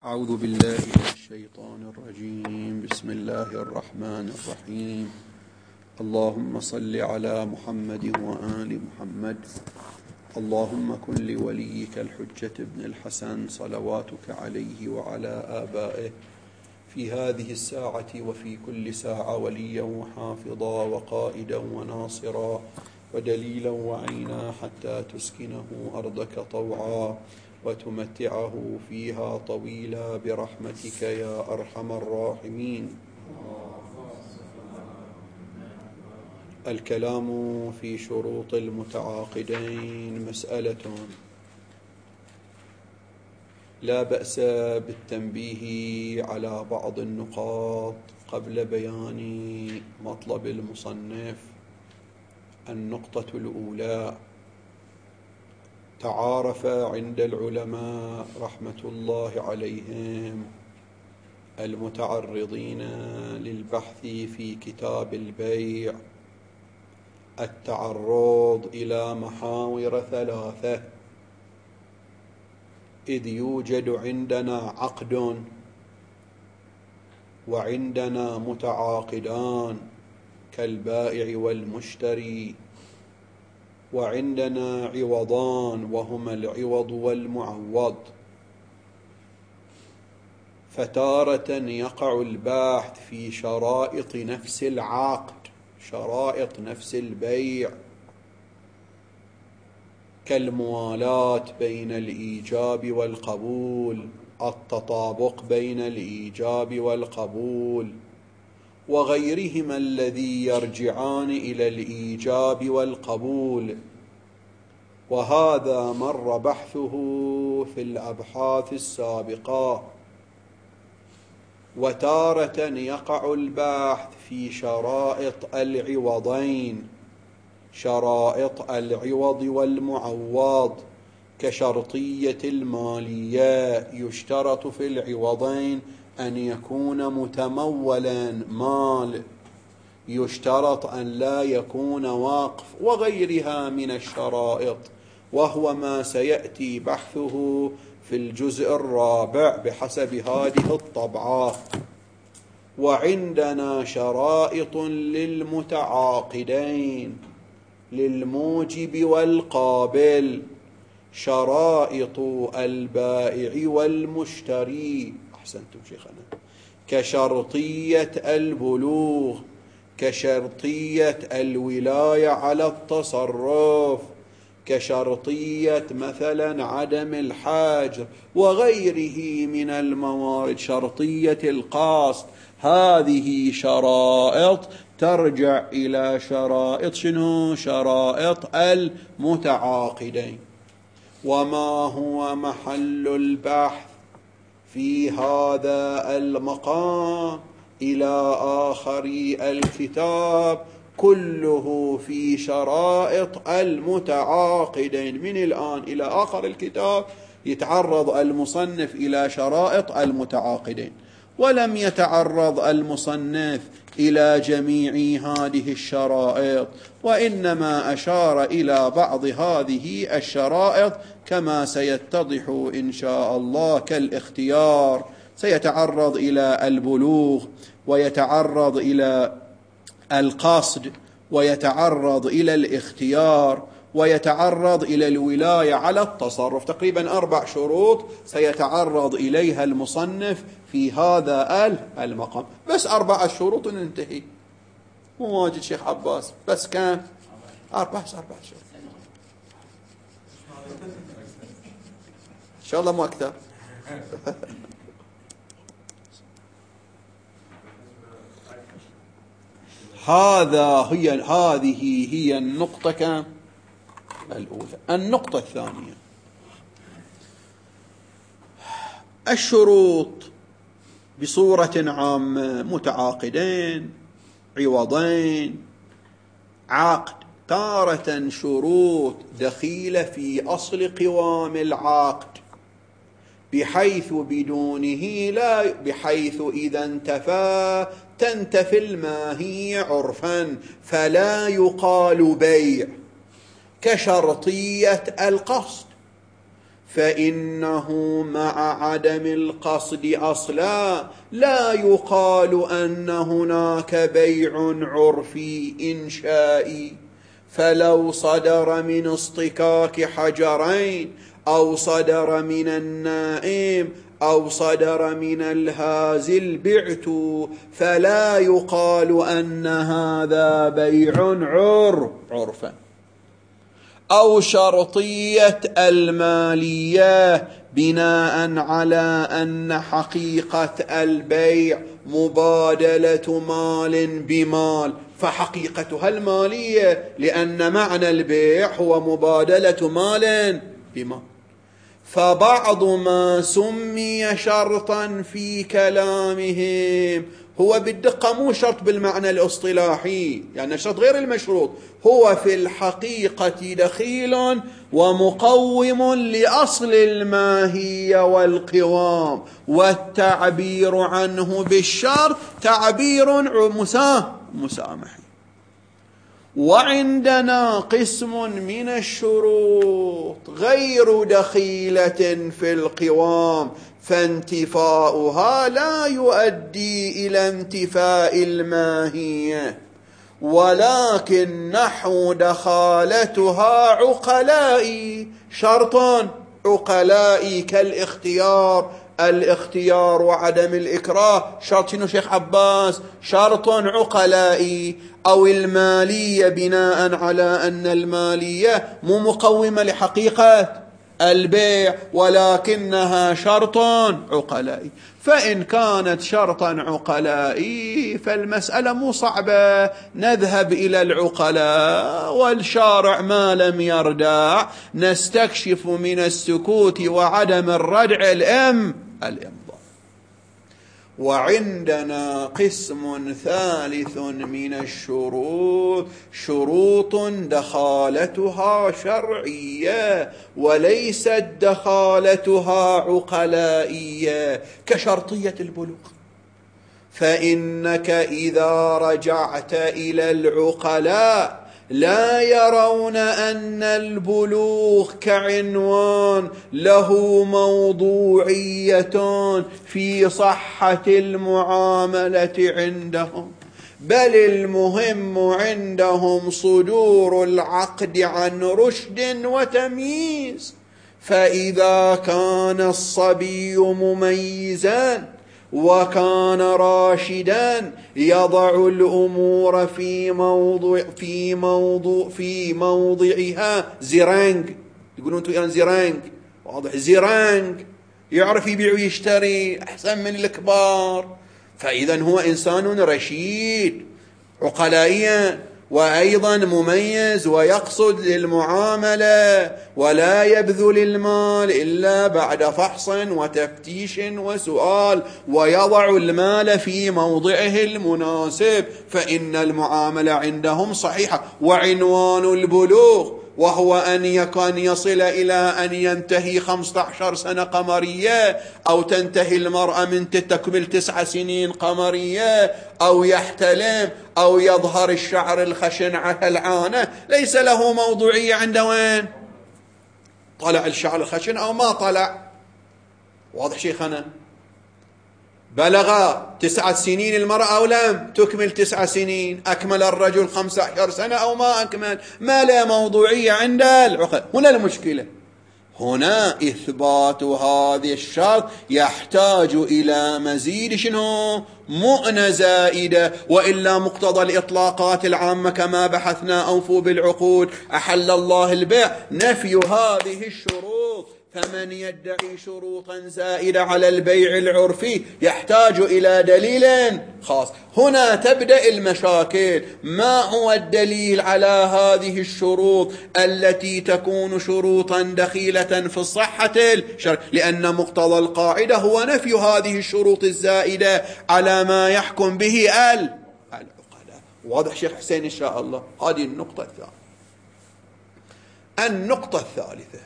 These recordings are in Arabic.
أعوذ بالله من الشيطان الرجيم. بسم الله الرحمن الرحيم. اللهم صل على محمد وآل محمد. اللهم كن لوليك الحجة ابن الحسن صلواتك عليه وعلى آبائه في هذه الساعة وفي كل ساعة وليا وحافظا وقائدا وناصرا ودليلا وعينا حتى تسكنه أرضك طوعا وتمتعه فيها طويلا برحمتك يا أرحم الراحمين. الكلام في شروط المتعاقدين مسألة لا بأس بالتنبيه على بعض النقاط قبل بيان مطلب المصنف. النقطة الأولى: تعارف عند العلماء رحمة الله عليهم المتعرضين للبحث في كتاب البيع التعرض إلى محاور ثلاثة، إذ يوجد عندنا عقد وعندنا متعاقدان كالبائع والمشتري، وعندنا عوضان وهما العوض والمعوض. فتارة يقع البحث في شرائط نفس العقد، شرائط نفس البيع، كالموالاة بين الإيجاب والقبول، التطابق بين الإيجاب والقبول، وغيرهما الذي يرجعان إلى الإيجاب والقبول. وهذا مر بحثه في الأبحاث السابقة. وتارة يقع البحث في شرائط العوضين، شرائط العوض والمعوض، كشرطية المالية. يشترط في العوضين أن يكون متمولا مال، يشترط أن لا يكون وقف، وغيرها من الشرائط، وهو ما سيأتي بحثه في الجزء الرابع بحسب هذه الطبعة. وعندنا شرائط للمتعاقدين، للموجب والقابل، شرائط البائع والمشتري. أحسنتم شيخنا. كشرطية البلوغ، كشرطية الولاية على التصرف، كشرطية مثلا عدم الحاجر، وغيره من الموارد، شرطية القصد. هذه شرائط ترجع إلى شرائط شنو؟ شرائط المتعاقدين. وما هو محل البحث في هذا المقام إلى آخر الكتاب؟ كله في شرائط المتعاقدين. من الآن إلى آخر الكتاب يتعرض المصنف إلى شرائط المتعاقدين، ولم يتعرض المصنف إلى جميع هذه الشرائط، وإنما أشار إلى بعض هذه الشرائط كما سيتضح إن شاء الله، كالاختيار. سيتعرض إلى البلوغ، ويتعرض إلى القصد، ويتعرض إلى الاختيار، ويتعرض إلى الولاية على التصرف. تقريبا 4 شروط سيتعرض إليها المصنف في هذا المقام. بس 4 شروط ننتهي. مو واجد شيخ عباس، بس كان 4 شروط إن شاء الله، مو أكثر. هذه هي النقطة الأولى. النقطة الثانية: الشروط بصورة عامة: متعاقدين، عوضين، عقد. تارة شروط دخيلة في أصل قوام العقد، بحيث بدونه لا، بحيث إذا انتفى تنتفي الماهية عرفا فلا يقال بيع، كشرطية القصد. فإنه مع عدم القصد أصلا لا يقال أن هناك بيع عرفي إنشائي، فلو صدر من اصطكاك حجرين أو صدر من النائم أو صدر من الهازل بعت، فلا يقال أن هذا بيع عرفا. أو شرطية المالية بناء على أن حقيقة البيع مبادلة مال بمال، فحقيقتها المالية، لأن معنى البيع هو مبادلة مال بمال. فبعض ما سمي شرطا في كلامهم هو بالدقة مو شرط بالمعنى الاصطلاحي، يعني الشرط غير المشروط، هو في الحقيقة دخيل ومقوم لأصل الماهية والقوام، والتعبير عنه بالشرط تعبير مسامح. وعندنا قسم من الشروط غير دخيلة في القوام، فانتفاؤها لا يؤدي إلى انتفاء الماهية، ولكن نحو دخالتها عقلائي، شرط عقلائي كالاختيار، الاختيار وعدم الإكراه شرط شنو شيخ عباس؟ شرط عقلائي. أو المالية بناء على أن المالية مو مقومة لحقيقة البيع ولكنها شرط عقلائي. فإن كانت شرطا عقلائي فالمسألة مو صعبة، نذهب إلى العقلاء، والشارع ما لم يردع نستكشف من السكوت وعدم الردع الإمضاء. وعندنا قسم ثالث من الشروط، شروط دخالتها شرعية وليست دخالتها عقلائية، كشرطية البلوغ. فإنك إذا رجعت إلى العقلاء لا يرون أن البلوغ كعنوان له موضوعية في صحة المعاملة عندهم، بل المهم عندهم صدور العقد عن رشد وتمييز. فإذا كان الصبي مميزا وكان راشدا يضع الأمور في موضعها. زيرانج يقولون انتم يعني زيرانج، واضح زيرانج يعرف يبيع ويشتري أحسن من الكبار، فإذا هو إنسان رشيد عقلائيا وأيضا مميز ويقصد للمعاملة ولا يبذل المال إلا بعد فحص وتفتيش وسؤال، ويضع المال في موضعه المناسب، فإن المعاملة عندهم صحيحة. وعنوان البلوغ وهو أن يصل إلى أن ينتهي 15 سنة قمرية، أو تنتهي المرأة من تكمل 9 سنين قمرية، أو يحتلم، أو يظهر الشعر الخشن على العانة، ليس له موضوعية عند وين؟ طلع الشعر الخشن أو ما طلع. واضح شيخنا؟ بلغ 9 سنين المرأة أو لم تكمل 9 سنين، أكمل الرجل 15 سنة أو ما أكمل، ما لا موضوعية عند العقل. هنا المشكلة، هنا إثبات هذه الشرط يحتاج إلى مزيد شنو؟ مؤنة زائدة، وإلا مقتضى الإطلاقات العامة كما بحثنا أوفوا بالعقود أحل الله البيع نفي هذه الشروط. فمن يدعي شروطا زائدة على البيع العرفي يحتاج إلى دليل خاص. هنا تبدأ المشاكل. ما هو الدليل على هذه الشروط التي تكون شروطا دخيلة في الصحة الشرع؟ لأن مقتضى القاعدة هو نفي هذه الشروط الزائدة على ما يحكم به العقلاء. واضح شيخ حسين إن شاء الله؟ هذه النقطة الثانية. النقطة الثالثة،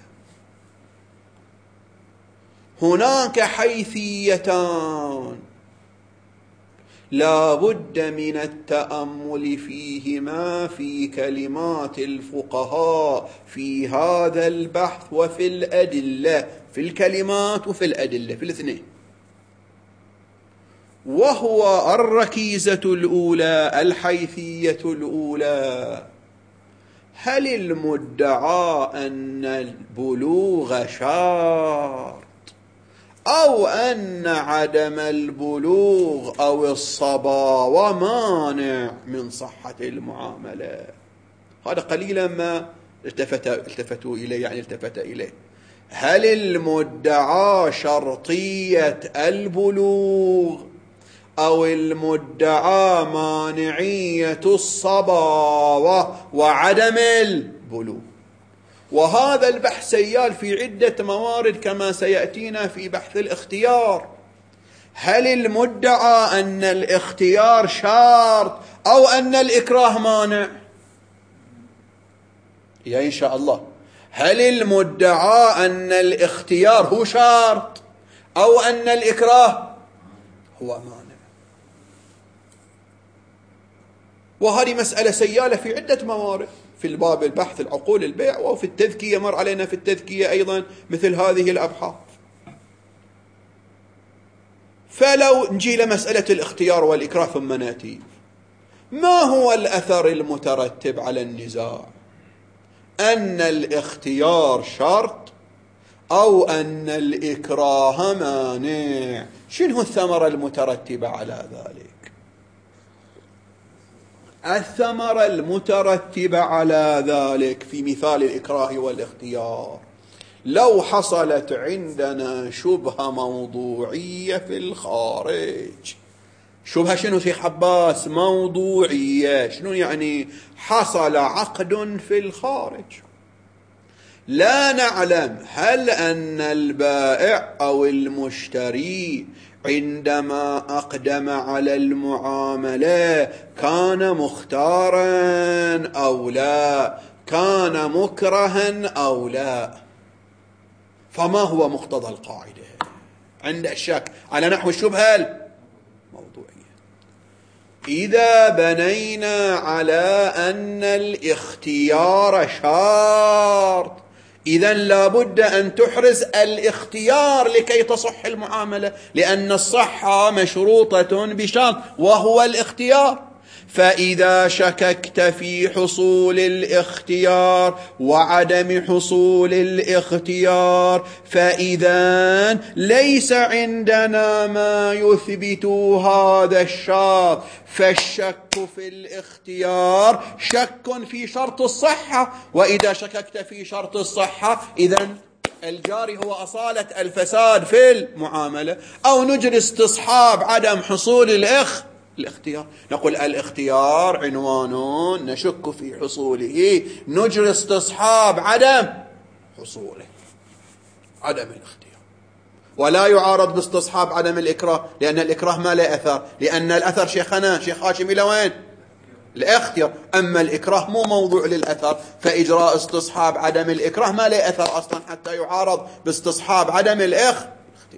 هناك حيثيتان لا بد من التأمل فيهما في كلمات الفقهاء في هذا البحث وفي الأدلة، في الكلمات وفي الأدلة، في الاثنين. وهو الركيزة الأولى، الحيثية الأولى: هل المدعى أن البلوغ شرط، أو أن عدم البلوغ أو الصبا مانع من صحة المعاملة؟ هذا قليلا ما التفتوا إليه، يعني التفت إليه. هل المدعى شرطية البلوغ، أو المدعى مانعية الصبا وعدم البلوغ؟ وهذا البحث سيال في عدة موارد كما سيأتينا في بحث الاختيار. هل المدعى أن الاختيار شرط، أو أن الإكراه مانع؟ يا إن شاء الله، هل المدعى أن الاختيار هو شرط، أو أن الإكراه هو مانع؟ وهذه مسألة سيالة في عدة موارد، في الباب البحث العقول البيع، وفي التذكية مر علينا في التذكية أيضا مثل هذه الأبحاث. فلو نجي لمسألة الاختيار والإكراه ثم نأتي: ما هو الأثر المترتب على النزاع؟ أن الاختيار شرط، أو أن الإكراه مانع؟ شنو الثمرة المترتبة على ذلك؟ الثمرة المترتبة على ذلك في مثال الإكراه والاختيار: لو حصلت عندنا شبهة موضوعية في الخارج. شبهة شنو في عباس؟ موضوعية. شنو يعني؟ حصل عقد في الخارج، لا نعلم هل أن البائع أو المشتري عندما أقدم على المعاملة كان مختارا أو لا، كان مكرها أو لا. فما هو مقتضى القاعدة عند الشك على نحو الشبهة الموضوعية؟ إذا بنينا على أن الاختيار شرط، إذن لابد أن تحرز الاختيار لكي تصح المعاملة، لأن الصحة مشروطة بشرط وهو الاختيار. فإذا شككت في حصول الاختيار وعدم حصول الاختيار، فإذا ليس عندنا ما يثبت هذا الشرط. فالشك في الاختيار شك في شرط الصحة، وإذا شككت في شرط الصحة إذن الجاري هو أصالة الفساد في المعاملة. أو نجري استصحاب عدم حصول الاختيار، نقول الاختيار عنوان نشك في حصوله، نجري استصحاب عدم حصوله، عدم الاختيار. ولا يعارض باستصحاب عدم الإكراه، لأن الإكراه ما له أثر، لأن الأثر شيخنا شيخ هاشم إلى وين؟ الاختيار. أما الإكراه مو موضوع للأثر، فإجراء استصحاب عدم الإكراه ما له أثر أصلا حتى يعارض باستصحاب عدم الاختيار.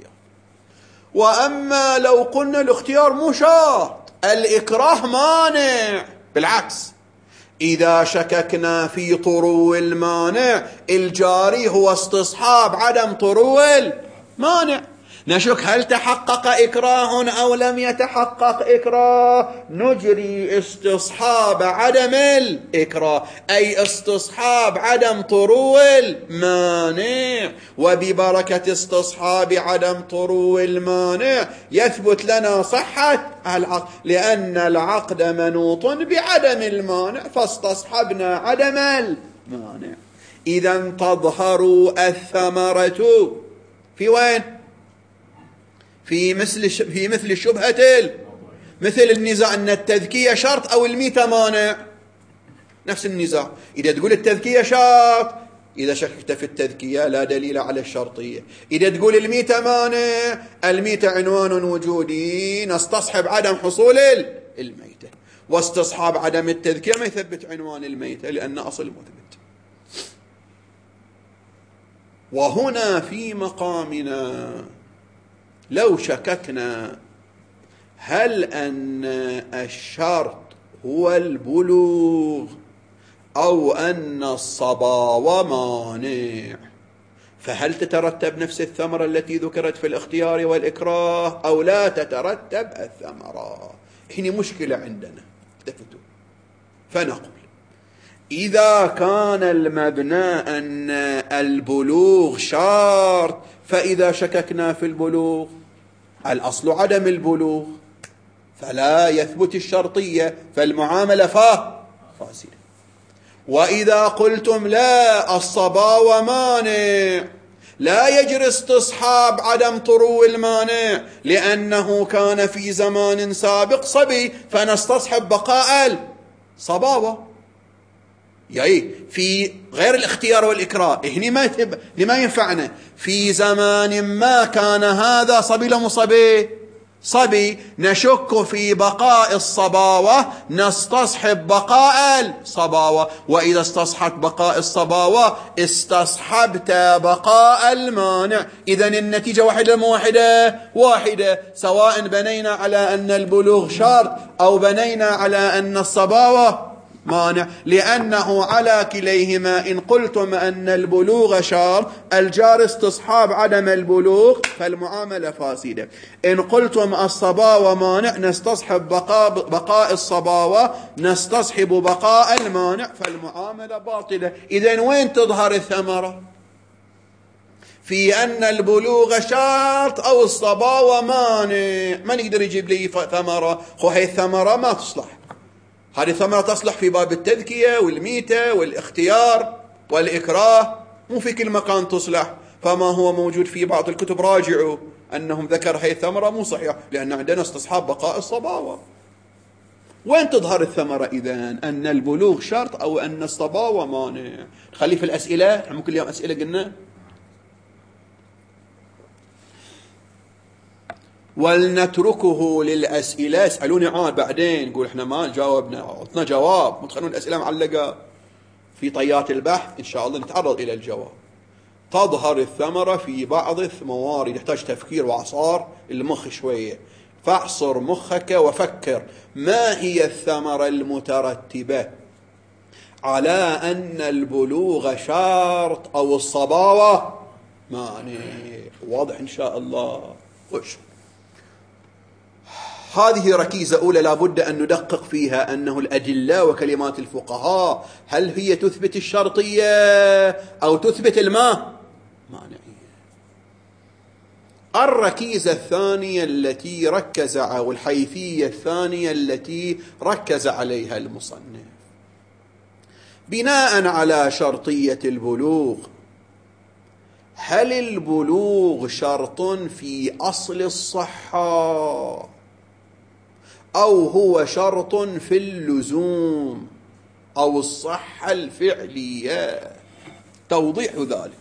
وأما لو قلنا الاختيار مو شرط، الإكراه مانع، بالعكس، إذا شككنا في طرو المانع الجاري هو استصحاب عدم طرو المانع. نشك هل تحقق إكراه أو لم يتحقق إكراه، نجري استصحاب عدم الإكراه، أي استصحاب عدم طرو المانع. وببركة استصحاب عدم طرو المانع يثبت لنا صحة العقد، لأن العقد منوط بعدم المانع، فاستصحبنا عدم المانع. إذا تظهر الثمرة في وين؟ في مثل الشبهة، مثل النزاع أن التذكية شرط أو الميتة مانع، نفس النزاع. إذا تقول التذكية شرط، إذا شككت في التذكية لا دليل على الشرطية. إذا تقول الميتة مانع، الميتة عنوان وجودي، نستصحب عدم حصول الميتة، واستصحاب عدم التذكية ما يثبت عنوان الميتة لأن أصل مثبت. وهنا في مقامنا لو شككنا هل أن الشرط هو البلوغ أو أن الصبا مانع؟ فهل تترتب نفس الثمرة التي ذكرت في الاختيار والإكراه أو لا تترتب الثمرة؟ هنا مشكلة عندنا. التفتوا فنقول إذا كان المبنى أن البلوغ شرط، فإذا شككنا في البلوغ الأصل عدم البلوغ فلا يثبت الشرطية، فالمعاملة فاسدة. وإذا قلتم لا الصبا مانع، لا يجري استصحاب عدم طرو المانع لأنه كان في زمان سابق صبي، فنستصحب بقاء الصباوة. يعني في غير الاختيار والإكراه هنا ما ينفعنا. في زمان ما كان هذا صبي لم صبي صبي، نشك في بقاء الصباوة نستصحب بقاء الصباوة، وإذا استصحبت بقاء الصباوة استصحبت بقاء المانع. إذن النتيجة واحدة مو واحدة، سواء بنينا على أن البلوغ شرط أو بنينا على أن الصباوة مانع، لأنه على كليهما إن قلتم أن البلوغ شرط الجار استصحاب عدم البلوغ فالمعاملة فاسدة. إن قلتم الصباوة مانع نستصحب بقاء الصباوة نستصحب بقاء المانع فالمعاملة باطلة. إذن وين تظهر الثمرة؟ في أن البلوغ شرط أو الصباوة مانع. ما نقدر يجيب لي ثمرة، هي الثمرة ما تصلح. هذه الثمرة تصلح في باب التذكية والميتة والاختيار والإكراه، مو في كل مكان تصلح. فما هو موجود في بعض الكتب راجعوا أنهم ذكر هذه الثمرة مو صحيح، لأن عندنا استصحاب بقاء الصباوة. وين تظهر الثمرة إذن؟ أن البلوغ شرط أو أن الصباوة مانع؟ خلي في الأسئلة، مو كل يوم أسئلة قلنا. ولنتركه للأسئلة. اسألوني عاد بعدين نقول احنا ما جاوبنا، عطنا جواب، متخلون الأسئلة معلقة في طيات البحث. إن شاء الله نتعرض إلى الجواب. تظهر الثمرة في بعض الموارد، يحتاج تفكير وعصار المخ شوية. فاعصر مخك وفكر ما هي الثمرة المترتبة على أن البلوغ شرط أو الصباوة مانع. واضح إن شاء الله. وش هذه ركيزة أولى لابد أن ندقق فيها، أنه الأدلة وكلمات الفقهاء هل هي تثبت الشرطية أو تثبت مانعية. الركيزة الثانية التي ركز، أو الحيثية الثانية التي ركز عليها المصنف بناء على شرطية البلوغ، هل البلوغ شرط في أصل الصحة أو هو شرط في اللزوم أو الصحة الفعلية؟ توضيح ذلك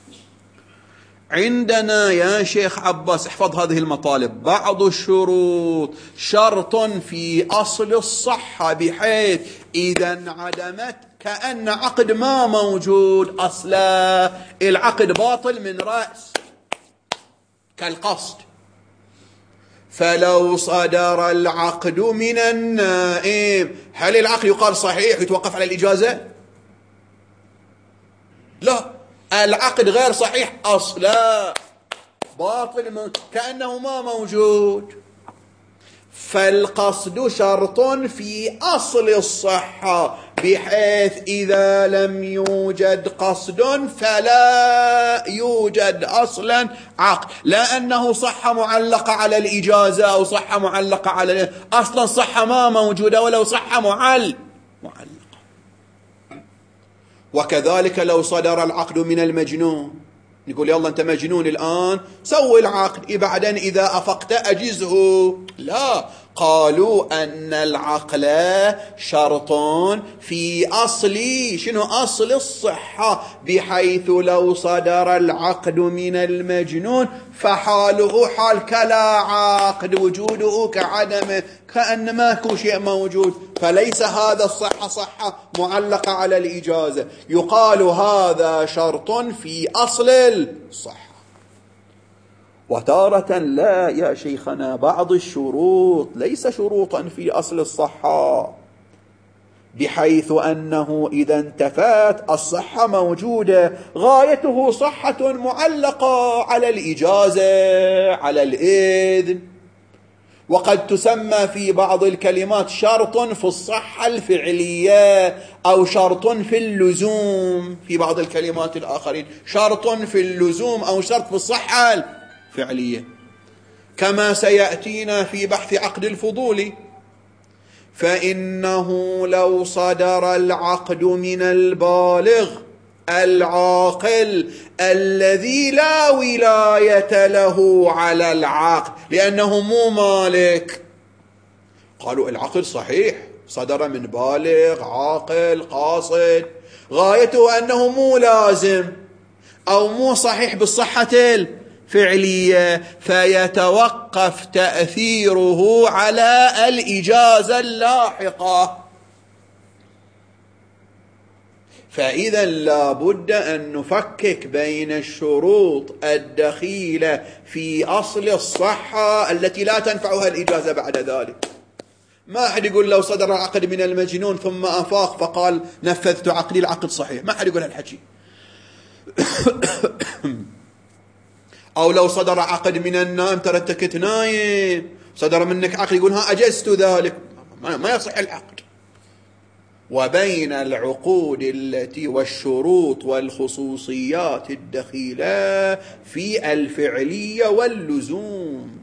عندنا يا شيخ عباس، احفظ هذه المطالب. بعض الشروط شرط في أصل الصحة بحيث إذا انعدمت كأن عقد ما موجود أصلا، العقد باطل من رأس، كالقصد. فلو صدر العقد من النائم، هل العقد يقال صحيح يتوقف على الإجازة؟ لا، العقد غير صحيح أصلا، باطل كأنه ما موجود. فالقصد شرط في أصل الصحة بحيث إذا لم يوجد قصد فلا يوجد أصلا عقد، لأنه صحة معلقة على الإجازة أو صحة معلقة على أصلا صحة ما موجودة ولو صحة معلقة. وكذلك لو صدر العقد من المجنون، نقول يلا أنت مجنون الآن سوي العقد، بعدين إذا أفقت أجزه. لا، قالوا أن العقل شرط في أصل شنو؟ أصل الصحة، بحيث لو صدر العقد من المجنون فحاله حال كلا عقد، وجوده كعدمه، كأن ماكو شيء موجود. فليس هذا الصحة صحة معلقة على الإجازة، يقال هذا شرط في أصل الصحة. وتارة لا يا شيخنا، بعض الشروط ليس شروطا في أصل الصحة، بحيث أنه إذا انتفت الصحة موجودة، غايته صحة معلقة على الإجازة، على الإذن. وقد تسمى في بعض الكلمات شرط في الصحة الفعلية أو شرط في اللزوم، في بعض الكلمات الآخرين شرط في اللزوم أو شرط في الصحة الفعلية، كما سيأتينا في بحث عقد الفضول. فإنه لو صدر العقد من البالغ العاقل الذي لا ولاية له على العقد، لأنه مو مالك، قالوا العقد صحيح صدر من بالغ عاقل قاصد، غايته أنه مو لازم أو مو صحيح بالصحة الفعلية، فيتوقف تأثيره على الإجازة اللاحقة. فإذا لا بد أن نفكك بين الشروط الدخيلة في أصل الصحة التي لا تنفعها الإجازة بعد ذلك. ما أحد يقول لو صدر العقد من المجنون ثم أفاق فقال نفذت عقدي العقد صحيح، ما أحد يقول هالحكي. أو لو صدر عقد من النائم، ترى أنت كنت نايم صدر منك عقد، يقول ها أجزت ذلك، ما يصح العقد. وبين العقود التي والشروط والخصوصيات الدخيلة في الفعلية واللزوم،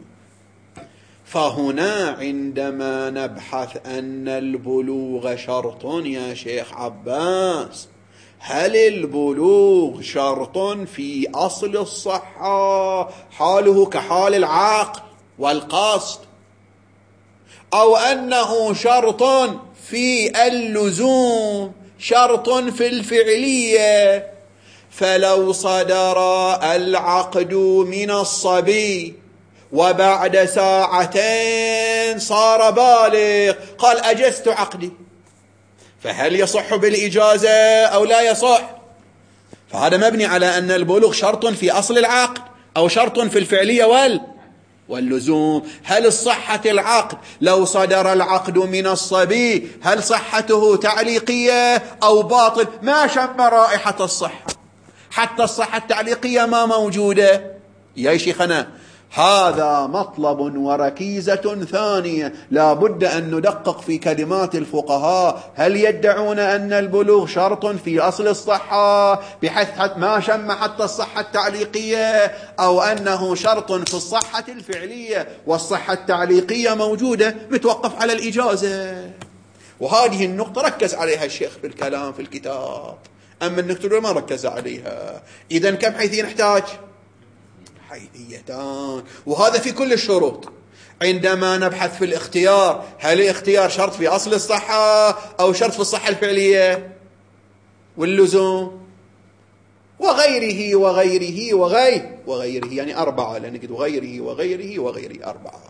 فهنا عندما نبحث أن البلوغ شرط يا شيخ عباس، هل البلوغ شرط في أصل الصحة حاله كحال العقل والقصد، أو أنه شرط في اللزوم، شرط في الفعلية؟ فلو صدر العقد من الصبي وبعد ساعتين صار بالغ قال أجزت عقدي، فهل يصح بالإجازة أو لا يصح؟ فهذا مبني على أن البلوغ شرط في أصل العقد أو شرط في الفعلية واللزوم. هل الصحة العقد لو صدر العقد من الصبي هل صحته تعليقية أو باطل؟ ما شم رائحة الصحة، حتى الصحة التعليقية ما موجودة. يا شيخنا هذا مطلب وركيزة ثانية لا بد أن ندقق في كلمات الفقهاء. هل يدعون أن البلوغ شرط في أصل الصحة بحيث ما شم حتى الصحة التعليقية، أو أنه شرط في الصحة الفعلية والصحة التعليقية موجودة متوقف على الإجازة؟ وهذه النقطة ركز عليها الشيخ في الكلام في الكتاب، أما النقطة ما ركز عليها. إذن كم حيثية نحتاج؟ حيثيتان، وهذا في كل الشروط. عندما نبحث في الاختيار، هل الاختيار شرط في أصل الصحة أو شرط في الصحة الفعلية واللزوم؟ وغيره وغيره وغيره، يعني أربعة، لأن قد وغيره وغيره وغيره أربعة.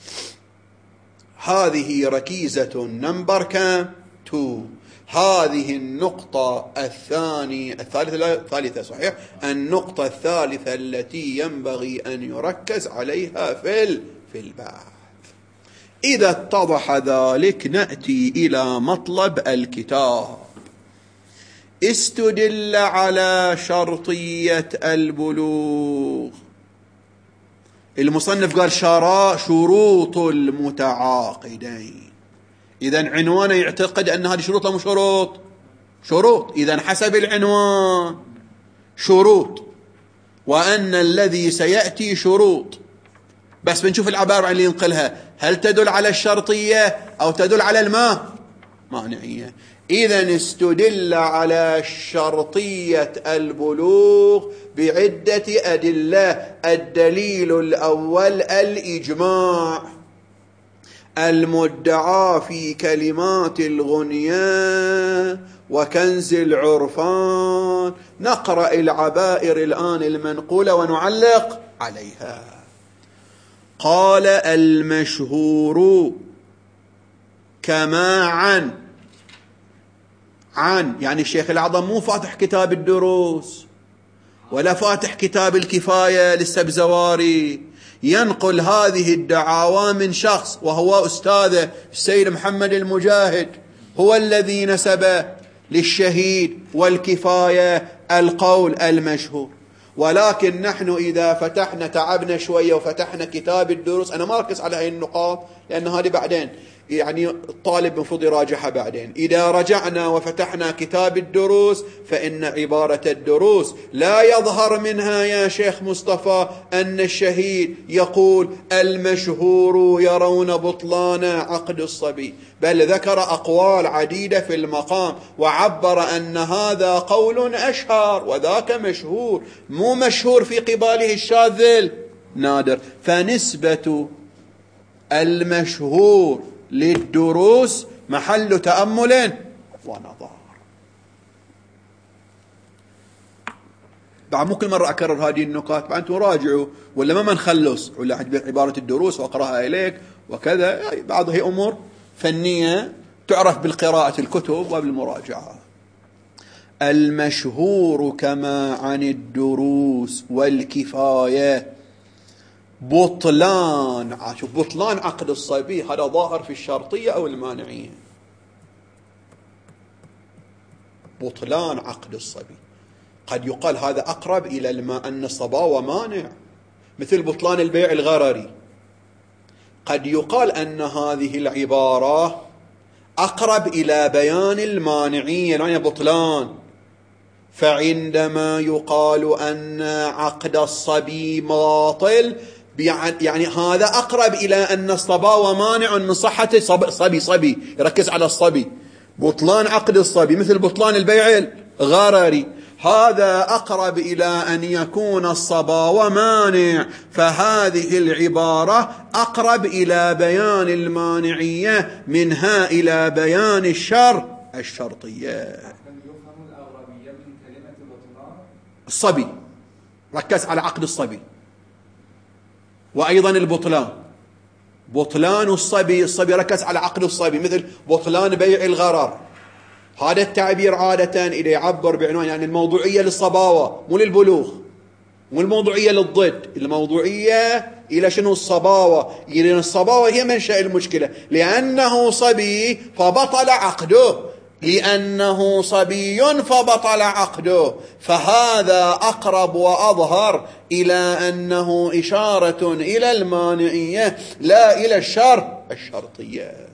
هذه ركيزة نمبر كم؟ 2. هذه النقطة الثالثة صحيح، النقطة الثالثة التي ينبغي أن يركز عليها في البحث. إذا اتضح ذلك نأتي إلى مطلب الكتاب. استدل على شرطية البلوغ. المصنف قال شروط المتعاقدين، إذن عنوانه يعتقد أن هذه شروط أو شروط. إذن حسب العنوان شروط، وأن الذي سيأتي شروط، بس بنشوف العبارة اللي ينقلها هل تدل على الشرطية أو تدل على المانعية. إذن استدل على شرطية البلوغ بعدة أدلة. الدليل الأول الإجماع المدعى في كلمات الغنية وكنز العرفان. نقرأ العبائر الآن المنقولة ونعلق عليها. قال المشهور كما عن يعني الشيخ الأعظم مو فاتح كتاب الدروس، ولا فاتح كتاب الكفاية للسبزواري ينقل هذه الدعاوى من شخص وهو أستاذه السيد محمد المجاهد، هو الذي نسب للشهيد والكفاية القول المشهور. ولكن نحن إذا فتحنا تعبنا شوية وفتحنا كتاب الدروس، أنا ما أركز على هذه النقاط لأن هذه بعدين يعني الطالب المفروض يراجعها بعدين. إذا رجعنا وفتحنا كتاب الدروس فإن عبارة الدروس لا يظهر منها يا شيخ مصطفى أن الشهيد يقول المشهور يرون بطلان عقد الصبي، بل ذكر أقوال عديدة في المقام وعبر أن هذا قول أشهر وذاك مشهور، مو مشهور في قباله الشاذ نادر. فنسبة المشهور للدروس محل تأمل ونظر. بعد مو كل مرة أكرر هذه النقاط، بعد أنتم راجعوا ولا ما نخلص ولا عبارة الدروس وأقرأها إليك وكذا، يعني بعضها هي أمور فنية تعرف بالقراءة الكتب وبالمراجعة. المشهور كما عن الدروس والكفاية بطلان عقد الصبي، هذا ظاهر في الشرطية أو المانعية. بطلان عقد الصبي قد يقال هذا أقرب إلى أن الصباوة مانع، مثل بطلان البيع الغرري. قد يقال أن هذه العبارة أقرب إلى بيان المانعية يعني بطلان. فعندما يقال أن عقد الصبي باطل يعني هذا أقرب إلى أن الصباوة مانع من صحة صبي يركز على الصبي. بطلان عقد الصبي مثل بطلان البيع الغرري، هذا أقرب إلى أن يكون الصباوة مانع، فهذه العبارة أقرب إلى بيان المانعية منها إلى بيان الشرطية. الصبي ركز على عقد الصبي، وأيضا البطلان، بطلان الصبي ركز على عقد الصبي مثل بطلان بيع الغرر. هذا التعبير عادة إذا يعبر بعنوان يعني الموضوعية للصباوة مو للبلوغ، مو الموضوعية للضد، الموضوعية إلى شنو؟ الصباوة. إلى الصباوة هي منشأ المشكلة، لأنه صبي فبطل عقده، لأنه صبي فبطل عقده. فهذا أقرب وأظهر إلى أنه إشارة إلى المانعية لا إلى الشرطية.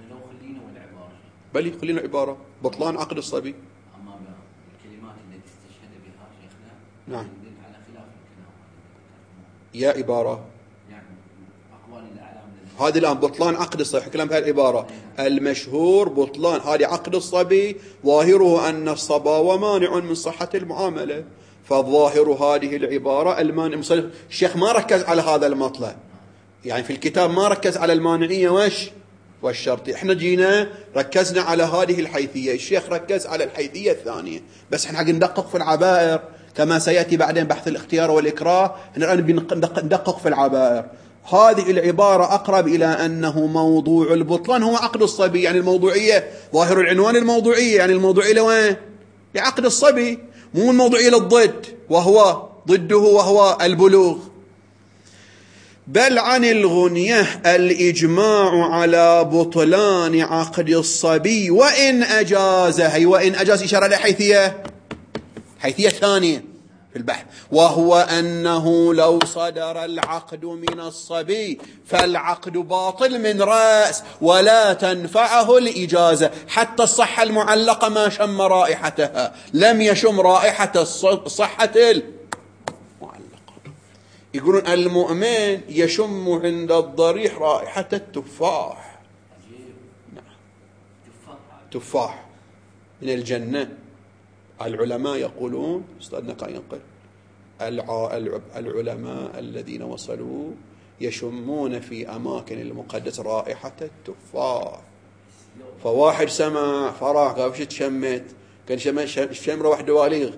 بل خلينا عبارة بطلان عقد الصبي. أما الكلمات التي استشهد بها شيخنا نعم على خلاف الكلام يا عبارة يعني أقوال الأعلام هذه الآن بطلان عقد الصبي، كلام بهذه العبارة المشهور بطلان هذه عقد الصبي ظاهره أن الصباوة مانع من صحة المعاملة، فالظاهر هذه العبارة المانع. الشيخ ما ركز على هذا المطلب، يعني في الكتاب ما ركز على المانعية والشرطي. احنا جينا ركزنا على هذه الحيثية، الشيخ ركز على الحيثية الثانية. بس احنا حق ندقق في العبائر كما سيأتي بعدين بحث الاختيار والإكراه، احنا الآن ندقق في العبائر. هذه العبارة أقرب إلى أنه موضوع البطلان هو عقد الصبي، يعني الموضوعية ظاهر العنوان الموضوعية، يعني الموضوعية لوين؟ لعقد الصبي، مو الموضوعية للضد وهو ضده وهو البلوغ. بل عن الغنية الإجماع على بطلان عقد الصبي وإن أجاز، هي وإن أجاز إشارة لحيثية ثانية في البحث، وهو أنه لو صدر العقد من الصبي فالعقد باطل من رأس ولا تنفعه الإجازة، حتى الصحة المعلقة ما شم رائحتها، لم يشم رائحة الصحة يقولون المؤمن يشم عند الضريح رائحة التفاح. نعم. تفاح من الجنة. العلماء يقولون أستاذنا كان ينقل العلماء الذين وصلوا يشمون في أماكن المقدس رائحة التفاح. فواحد سمع فراح قال وش تشمت؟ كان شم روح دواليغ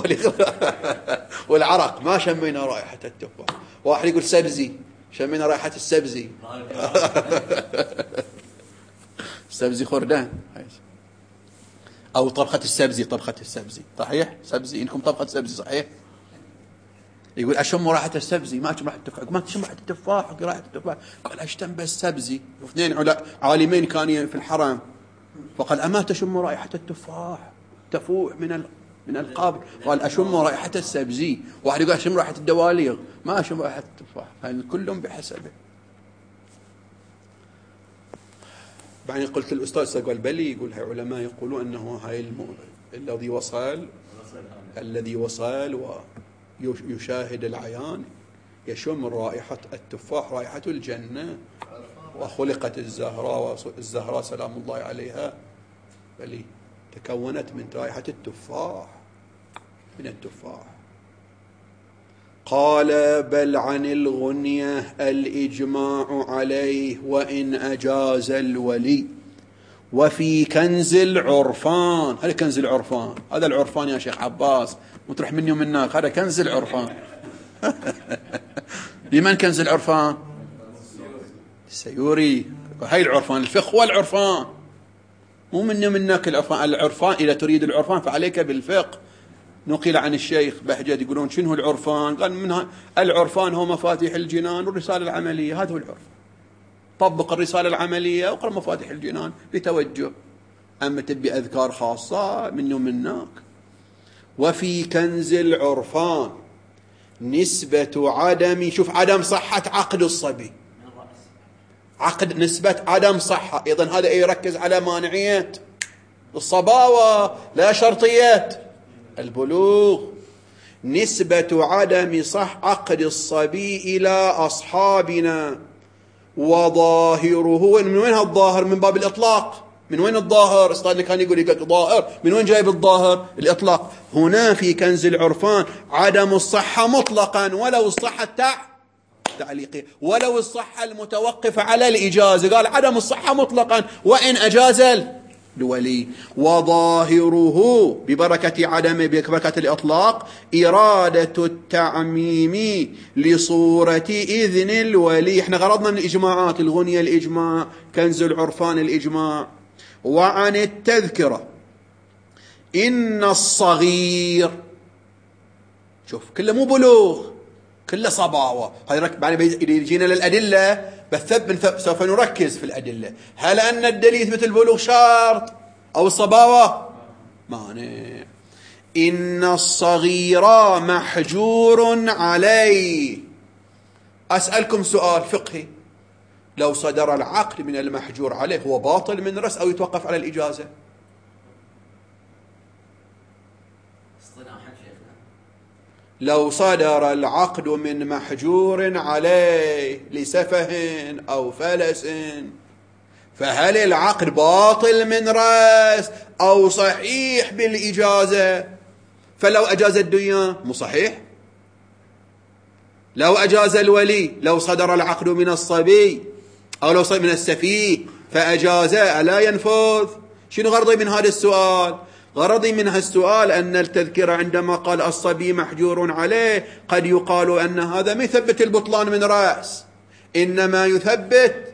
والعرق، ما شمينا رائحة التفاح. واحد يقول سبزي، شمينا رائحة السبزي. سبزي خردان أو طبخة السبزي صحيح؟ سبزي إنكم طبخة سبزي صحيح؟ يقول أشم رائحة السبزي، ما أشم رائحة التفاح. ما تشم رائحة التفاح؟ رائحة التفاح. قال أشتم بس سبزي. اثنين عالمين كانوا في الحرم، فقال أما تشم رائحة التفاح تفوح من القبر؟ قال أشم رائحة السبزي. واحد يقول أشم رائحة الدواليغ، ما أشم رائحة التفاح. يعني كلهم بحسبه. بعدين قلت الأستاذ قال بلي، يقول هاي علماء يقولون أنه هاي الذي وصل ويشاهد العيان يشم رائحة التفاح رائحة الجنة، وخلقت الزهراء سلام الله عليها بلي تكونت من رائحة التفاح، من التفاح. قال بل عن الغنية الإجماع عليه وإن أجاز الولي، وفي كنز العرفان. هذا كنز العرفان، هذا العرفان يا شيخ عباس، مطرح مني ومنك، هذا كنز العرفان. لمن كنز العرفان؟ السيوري. هاي العرفان، الفقه والعرفان، مو مني ومنك. العرفان إذا تريد العرفان فعليك بالفقه. نقل عن الشيخ بهجت يقولون شنو العرفان؟ قال منها العرفان هو مفاتيح الجنان والرسالة العملية. هذا هو العرفان. طبق الرسالة العملية وقرأ مفاتيح الجنان بتوجه. أما تبي أذكار خاصة مني ومنك. وفي كنز العرفان نسبة عدم، شوف عدم صحة عقد الصبي، عقد نسبة عدم صحة. أيضا هذا يركز على مانعية الصباوة لا شرطية البلوغ. نسبة عدم صح عقد الصبي إلى أصحابنا وظاهره. من وين الظاهر؟ من باب الإطلاق. من وين الظاهر؟ أستاذنا كان يقول ظاهر، من وين جايب الظاهر؟ الإطلاق. هنا في كنز العرفان عدم الصحة مطلقا، ولو الصحة تعليقية، ولو الصحة المتوقفة على الإجازة. قال عدم الصحة مطلقا وإن أجاز الولي. وظاهره ببركة الإطلاق إرادة التعميم لصورة إذن الولي. احنا غرضنا من الإجماعات، الغنية الإجماع، كنز العرفان الإجماع. وعن التذكرة إن الصغير، شوف كله مو بلوغ، كله صباوة. هاي يجينا للأدلة بس سوف نركز في الأدلة. هل أن الدليل يثبت البلوغ شرط أو الصباوة؟ مانع. إن الصغير محجور عليه. أسألكم سؤال فقهي، لو صدر العقد من المحجور عليه هو باطل من رأس أو يتوقف على الإجازة؟ لو صدر العقد من محجور عليه لسفه أو فلس، فهل العقد باطل من رأس أو صحيح بالإجازة؟ فلو أجاز الديان مو صحيح. لو أجاز الولي، لو صدر العقد من الصبي أو لو صدر من السفيه فأجازه ألا ينفذ؟ شنو غرضي من هذا السؤال؟ غرضي من هالسؤال أن التذكرة عندما قال الصبي محجور عليه قد يقال أن هذا ما يثبت البطلان من رأس، إنما يثبت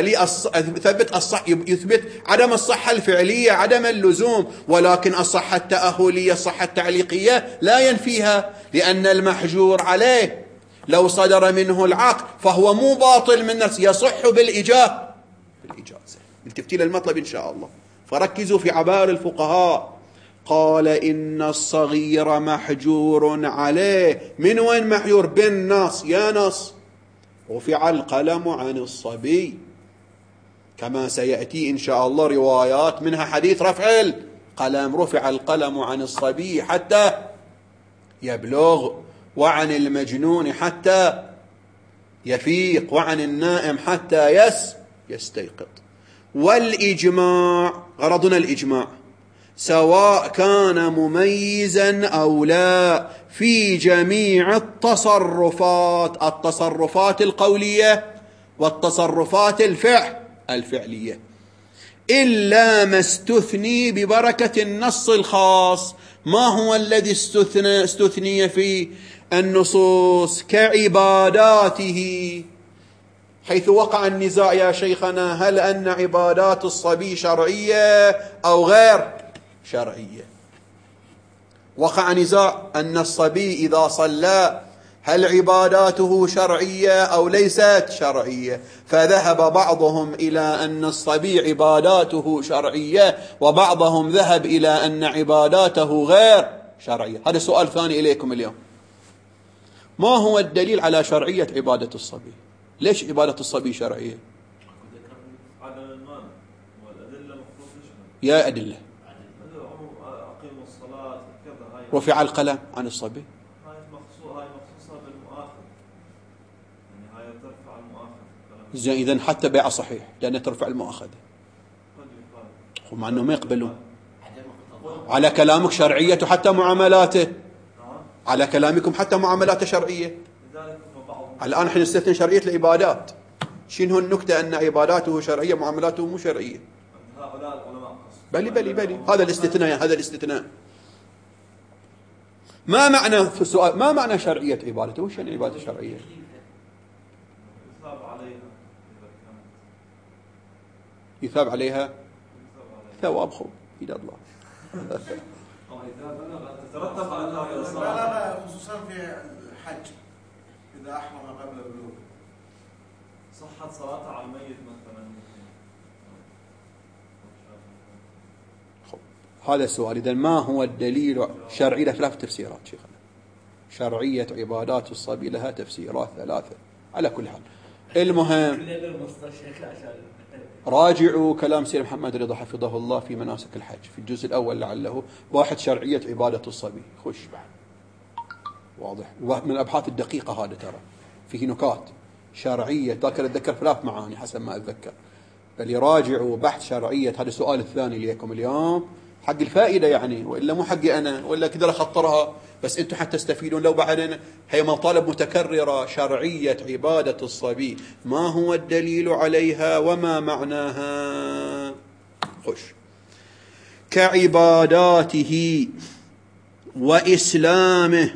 يثبت عدم الصحة الفعلية، عدم اللزوم، ولكن الصحة التأهلية الصحة التعليقية لا ينفيها، لأن المحجور عليه لو صدر منه العقد فهو مو باطل من نفسه، يصح بالإجازة. بالتفتيل المطلب إن شاء الله. فركزوا في عبار الفقهاء. قال إن الصغير محجور عليه. من وين محجور؟ بالنص. يا نص رفع القلم عن الصبي، كما سيأتي إن شاء الله روايات منها حديث رفع القلم. رفع القلم عن الصبي حتى يبلغ، وعن المجنون حتى يفيق، وعن النائم حتى يستيقظ. والإجماع، غرضنا الإجماع سواء كان مميزا أو لا في جميع التصرفات القولية والتصرفات الفعلية، إلا ما استثني ببركة النص الخاص. ما هو الذي استثني في النصوص؟ كعباداته، حيث وقع النزاع يا شيخنا هل أن عبادات الصبي شرعية أو غير شرعية. وقع نزاع أن الصبي إذا صلى هل عباداته شرعية أو ليست شرعية؟ فذهب بعضهم إلى أن الصبي عباداته شرعية، وبعضهم ذهب إلى أن عباداته غير شرعية. هذا سؤال ثاني إليكم اليوم. ما هو الدليل على شرعية عبادة الصبي؟ ليش عبادة الصبي شرعية؟ يا أدلة. رفع القلم عن الصبي. زين، إذن حتى بيع صحيح لأنه ترفع المؤاخذة، ومع أنه ما يقبلون. على كلامك شرعية حتى معاملاته، على كلامكم حتى معاملاته شرعية. الآن احنا نستثني شرعية العبادات. شنو النكتة أن عباداته شرعية معاملاته مو شرعية؟ بلي هذا الاستثناء، هذا الاستثناء. ما معنى في السؤال ما معنى شرعية عبادته؟ وش يعني عبادة شرعية؟ يثاب عليها ثواب خب إلى الله. تترتب على لا خصوصا في الحج إذا أحرم قبل البلوغ. صحة صلاته على الميت مثلا. هذا السؤال. إذن ما هو الدليل شرعي؟ له ثلاث تفسيرات شيخنا. شرعية عبادات الصبي لها تفسيرات ثلاثة على كل حال. المهم راجعوا كلام سيد محمد رضا حفظه الله في مناسك الحج في الجزء الأول لعله. واحد شرعية عبادة الصبي، خش بعد واضح، من الأبحاث الدقيقة هذا، ترى فيه نكات شرعية. أتذكر ثلاث معاني حسب ما أتذكر، بل يراجعوا بحث شرعية. هذا السؤال الثاني ليكم اليوم حق الفائدة يعني، وإلا مو حقي أنا، وإلا كذا أخطرها بس أنتم حتى تستفيدون. لو بعدين هي مطالب متكررة. شرعية عبادة الصبي، ما هو الدليل عليها وما معناها؟ خش. كعباداته وإسلامه،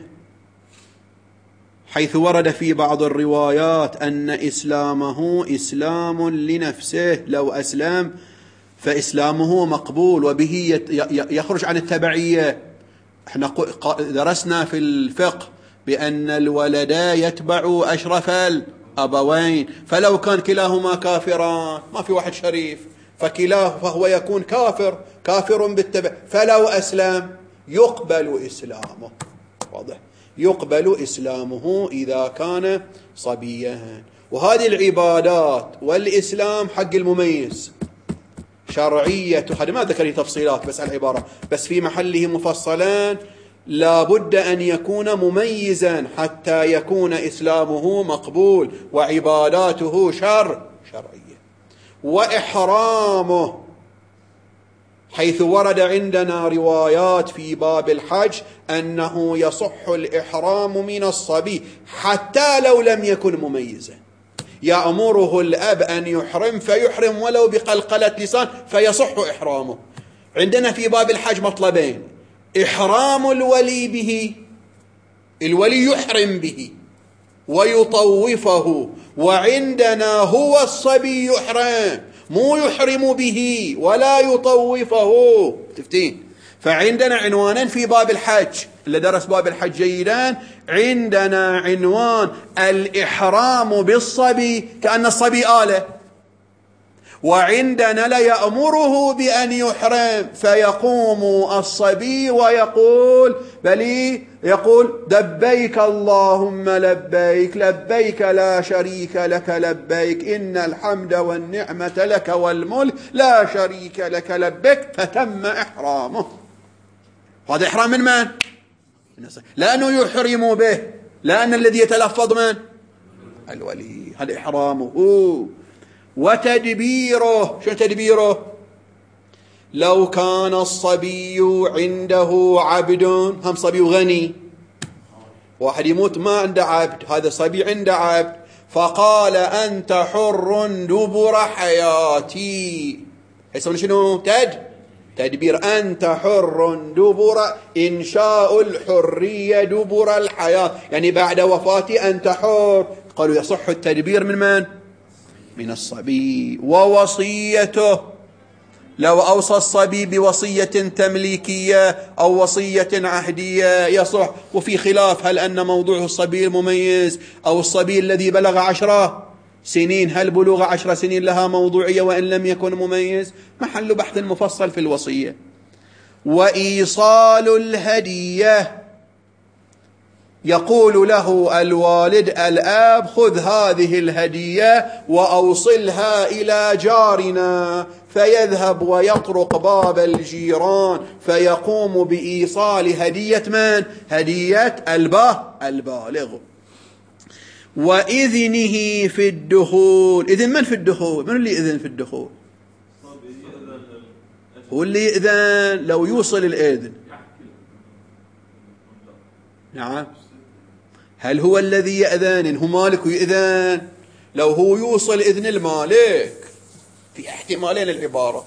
حيث ورد في بعض الروايات أن إسلامه إسلام لنفسه، لو أسلم فإسلامه مقبول وبه يخرج عن التبعية. احنا درسنا في الفقه بأن الولد يتبع أشرف الأبوين، فلو كان كلاهما كافران ما في واحد شريف فهو يكون كافر بالتبع. فلو أسلم يقبل إسلامه، واضح، يقبل إسلامه إذا كان صبيا. وهذه العبادات والإسلام حق المميز شرعية. هذا ما ذكر تفصيلات بس على العبارة، بس في محله مفصلان. لا بد أن يكون مميزا حتى يكون إسلامه مقبول وعباداته شرعية. وإحرامه، حيث ورد عندنا روايات في باب الحج أنه يصح الإحرام من الصبي حتى لو لم يكن مميزا. يأمره الأب أن يحرم فيحرم ولو بقلقلة لسان فيصح إحرامه. عندنا في باب الحج مطلبين: إحرام الولي به، الولي يحرم به ويطوفه، وعندنا هو الصبي يحرم، مو يحرم به ولا يطوفه. تفتين؟ فعندنا عنوانين في باب الحج. اللي درس باب الحج جيدا، عندنا عنوان الإحرام بالصبي كأن الصبي آلة، وعندنا لا يأمره بأن يحرم فيقوم الصبي ويقول يقول لبيك اللهم لبيك، لبيك لا شريك لك لبيك، إن الحمد والنعمة لك والملك لا شريك لك لبيك، فتم إحرامه. هذا إحرام من من؟ لأنه يحرم به، لأن الذي يتلفظ من؟ الولي. هذا إحرامه. وتدبيره، شو تدبيره؟ لو كان الصبي عنده عبد، هم صبي غني، واحد يموت ما عنده عبد، هذا صبي عنده عبد، فقال أنت حر دبر حياتي، يسمونه شنو؟ تدبير. أنت حر دبر، إنشاء الحرية دبر الحياة، يعني بعد وفاتي أنت حر. قالوا يصح التدبير من من؟ من الصبي. ووصيته، لو أوصى الصبي بوصية تمليكية أو وصية عهدية يصح، وفي خلاف هل أن موضوع الصبي المميز أو الصبي الذي بلغ 10 سنين، هل بلوغ 10 سنين لها موضوعية وإن لم يكن مميز؟ محل بحث مفصل في الوصية. وإيصال الهدية، يقول له الوالد الآب خذ هذه الهدية وأوصلها إلى جارنا، فيذهب ويطرق باب الجيران فيقوم بإيصال هدية من؟ هدية البالغ. وإذنه في الدخول، إذن من في الدخول؟ من اللي إذن في الدخول؟ هو اللي يأذن لو يوصل الإذن. نعم، هل هو الذي يأذن؟ هو مالك ويأذن؟ لو هو يوصل إذن المالك، في احتمالين العبارة.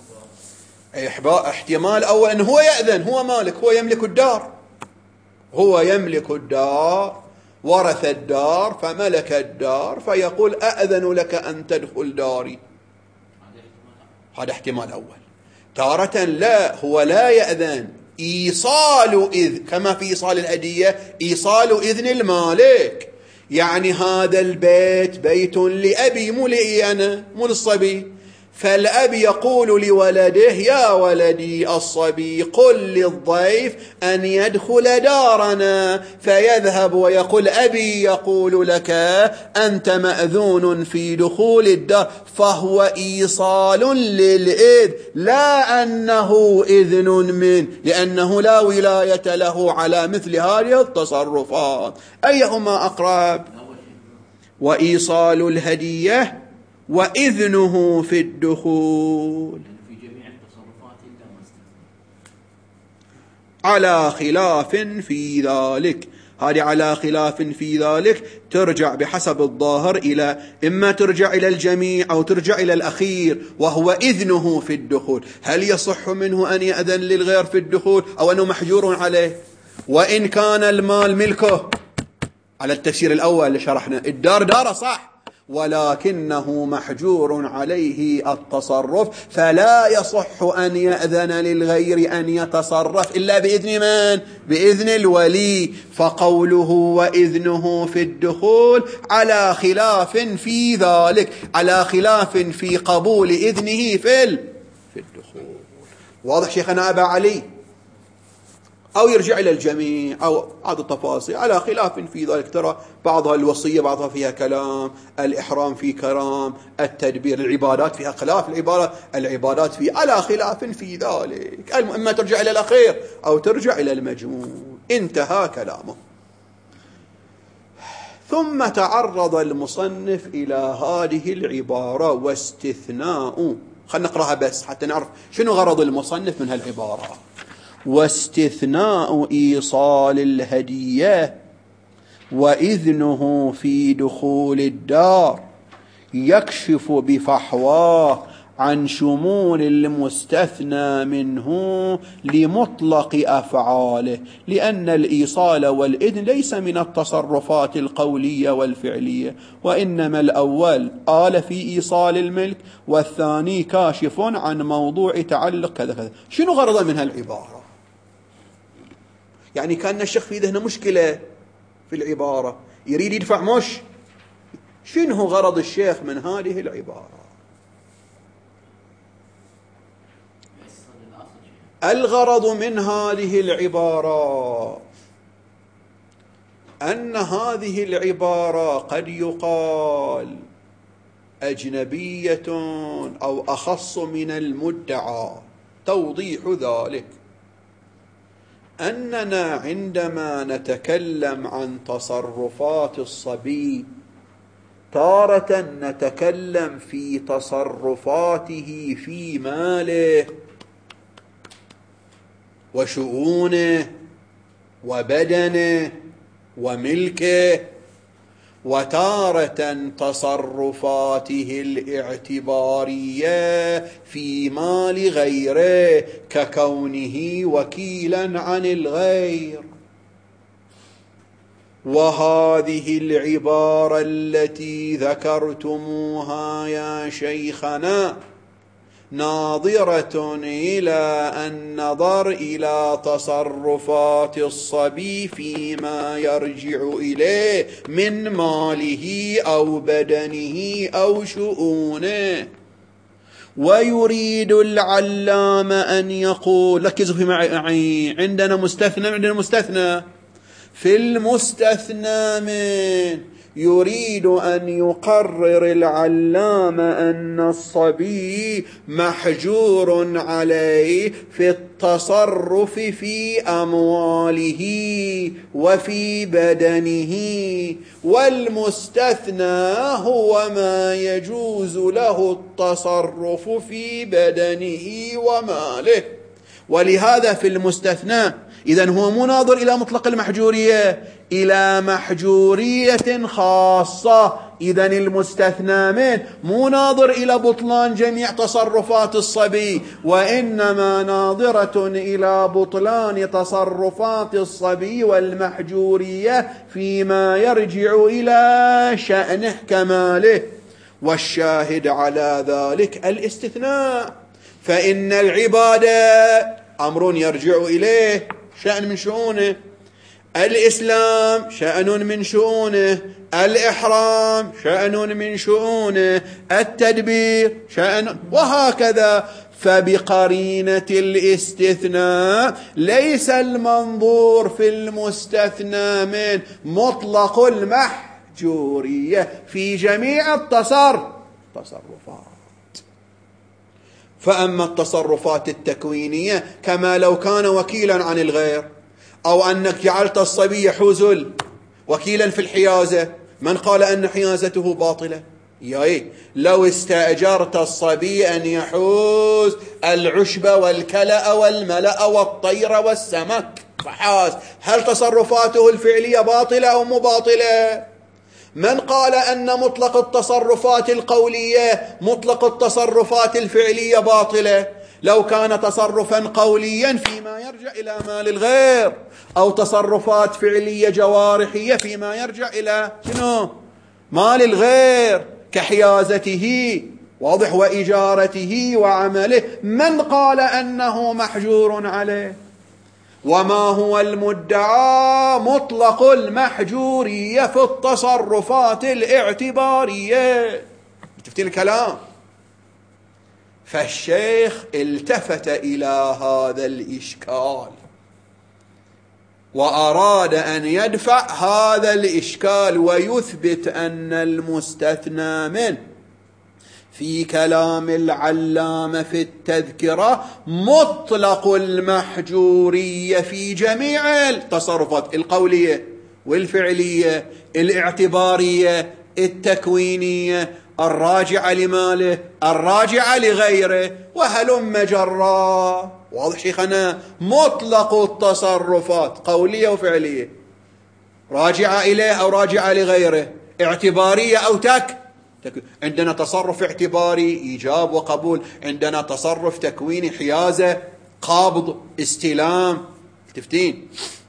احتمال أول أنه هو يأذن، هو مالك، هو يملك الدار، هو يملك الدار، ورث الدار فملك الدار، فيقول أأذن لك أن تدخل داري. هذا احتمال أول. تارة لا، هو لا يأذن، إيصال إذن، كما في إيصال الهدية إيصال إذن المالك، يعني هذا البيت بيت لأبي مو لي أنا، مو للصبي، فالأب يقول لولده يا ولدي الصبي قل للضيف أن يدخل دارنا، فيذهب ويقول أبي يقول لك أنت مأذون في دخول الدار، فهو إيصال للإذن لا أنه إذن منه، لأنه لا ولاية له على مثل هذه التصرفات. أيهما أقرب؟ وإيصال الهدية وإذنه في الدخول في جميع التصرفات إلا ما استثنى. على خلاف في ذلك. هذه على خلاف في ذلك ترجع بحسب الظاهر إلى، إما ترجع إلى الجميع أو ترجع إلى الأخير وهو إذنه في الدخول. هل يصح منه أن يأذن للغير في الدخول أو أنه محجور عليه؟ وإن كان المال ملكه على التفسير الأول اللي شرحنا، الدار داره صح، ولكنه محجور عليه التصرف، فلا يصح أن يأذن للغير أن يتصرف إلا بإذن من؟ بإذن الولي. فقوله وإذنه في الدخول على خلاف في ذلك، على خلاف في قبول إذنه في الدخول. واضح شيخنا أبا علي؟ أو يرجع إلى الجميع أو بعض التفاصيل على خلاف في ذلك. ترى بعضها الوصية بعضها فيها كلام، الإحرام فيه كلام، التدبير، العبادات فيها خلاف، العبادات فيه على خلاف في ذلك. إما ترجع إلى الأخير أو ترجع إلى المجموع. انتهى كلامه. ثم تعرض المصنف إلى هذه العبارة واستثناء. خلنا نقرأها بس حتى نعرف شنو غرض المصنف من هالعبارة. واستثناء إيصال الهدية وإذنه في دخول الدار يكشف بفحواه عن شمول المستثنى منه لمطلق أفعاله، لأن الإيصال والإذن ليس من التصرفات القولية والفعلية، وإنما الأول آل في إيصال الملك، والثاني كاشف عن موضوع تعلق كذا كذا. شنو غرضه من هالعبارة؟ يعني كان الشيخ في ذهنه مشكلة في العبارة، يريد يدفع شنو غرض الشيخ من هذه العبارة؟ الغرض من هذه العبارة أن هذه العبارة قد يقال أجنبية أو أخص من المدعى. توضيح ذلك أننا عندما نتكلم عن تصرفات الصبي تارة نتكلم في تصرفاته في ماله وشؤونه وبدنه وملكه، وتارة تصرفاته الاعتبارية في مال غيره ككونه وكيلا عن الغير. وهذه العبارة التي ذكرتموها يا شيخنا ناظرة إلى النظر إلى تصرفات الصبي فيما يرجع إليه من ماله أو بدنه أو شؤونه. ويريد العلام أن يقول، ركزوا في معي، عندنا مستثنى في المستثنى من يريد أن يقرر العلام أن الصبي محجور عليه في التصرف في أمواله وفي بدنه، والمستثنى هو ما يجوز له التصرف في بدنه وماله. ولهذا في المستثنى إذن هو مناظر إلى مطلق المحجورية، إلى محجورية خاصة. إذن المستثنى من مناظر إلى بطلان جميع تصرفات الصبي، وإنما ناظرة إلى بطلان تصرفات الصبي والمحجورية فيما يرجع إلى شأنه كماله. والشاهد على ذلك الاستثناء، فإن العبادة أمر يرجع إليه شأن من شؤونه، الإسلام شأن من شؤونه، الإحرام شأن من شؤونه، التدبير شأن، وهكذا. فبقرينة الاستثناء ليس المنظور في المستثنى من مطلق المحجورية في جميع التصرفات. فأما التصرفات التكوينية كما لو كان وكيلا عن الغير، أو أنك جعلت الصبي يحوز وكيلا في الحيازة، من قال أن حيازته باطلة؟ لو استأجرت الصبي أن يحوز العشب والكلأ والملأ والطير والسمك فحاز، هل تصرفاته الفعلية باطلة أو مو باطلة؟ من قال أن مطلق التصرفات القولية مطلق التصرفات الفعلية باطلة؟ لو كان تصرفا قوليا فيما يرجع إلى مال الغير، أو تصرفات فعلية جوارحية فيما يرجع إلى مال الغير كحيازته، واضح، وإجارته وعمله، من قال أنه محجور عليه؟ وما هو المدعى؟ مطلق المحجورية في التصرفات الاعتبارية. شفتين الكلام؟ فالشيخ التفت إلى هذا الإشكال وأراد أن يدفع هذا الإشكال ويثبت أن المستثنى منه في كلام العلامة في التذكرة مطلق المحجورية في جميع التصرفات القولية والفعلية الاعتبارية التكوينية الراجعة لماله الراجعة لغيره وهلم جرا. واضح شيخنا؟ مطلق التصرفات قولية وفعلية راجعة إليه أو راجعة لغيره، اعتبارية أو عندنا تصرف اعتباري إيجاب وقبول، عندنا تصرف تكويني حيازة قابض استلام. تفتين؟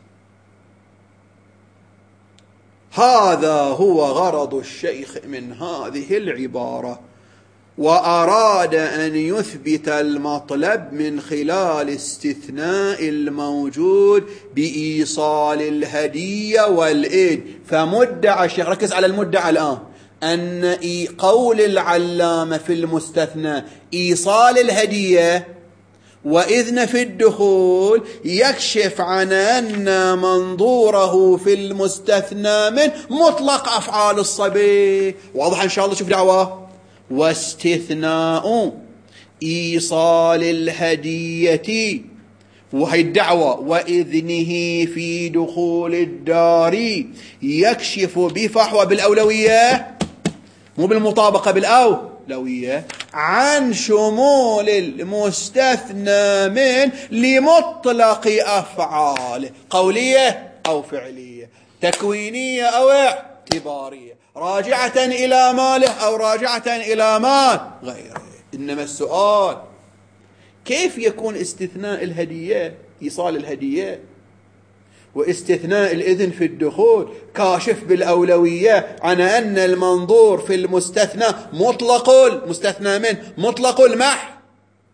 هذا هو غرض الشيخ من هذه العبارة، وأراد أن يثبت المطلب من خلال استثناء الموجود بإيصال الهدية والإيد. فمدعى الشيخ، ركز على المدعى الآن، أن قول العلامة في المستثنى إيصال الهدية وإذن في الدخول يكشف عن أن منظوره في المستثنى من مطلق أفعال الصبي. واضح إن شاء الله؟ شوف دعوة: واستثناء إيصال الهدية، وهي الدعوة، وإذنه في دخول الدار يكشف بفحوى بالأولوية، مو بالمطابقة، بالأولوية، عن شمول المستثنى من لمطلق أفعاله قولية أو فعلية، تكوينية أو اعتبارية، راجعة إلى ماله أو راجعة إلى مال غيره. إنما السؤال كيف يكون استثناء الهدية إيصال الهدية واستثناء الإذن في الدخول كاشف بالأولوية عن أن المنظور في المستثنى مطلق المستثنى من مطلق